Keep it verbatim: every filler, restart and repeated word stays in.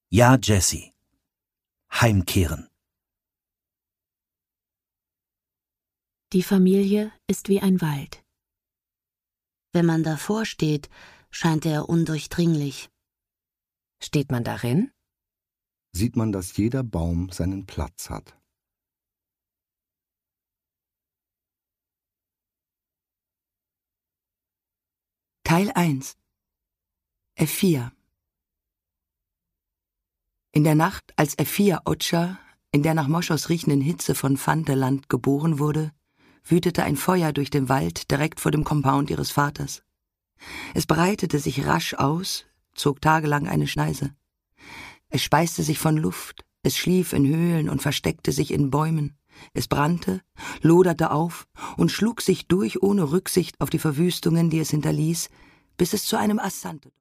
Ja, Jessie. Heimkehren. Die Familie ist wie ein Wald. Wenn man davor steht, scheint er undurchdringlich. Steht man darin? Sieht man, dass jeder Baum seinen Platz hat. Teil eins. Ephia. In der Nacht, als Ephia Otscha in der nach Moschus riechenden Hitze von Vanteland geboren wurde, wütete ein Feuer durch den Wald direkt vor dem Compound ihres Vaters. Es breitete sich rasch aus, zog tagelang eine Schneise. Es speiste sich von Luft, es schlief in Höhlen und versteckte sich in Bäumen. Es brannte, loderte auf und schlug sich durch ohne Rücksicht auf die Verwüstungen, die es hinterließ, bis es zu einem Assante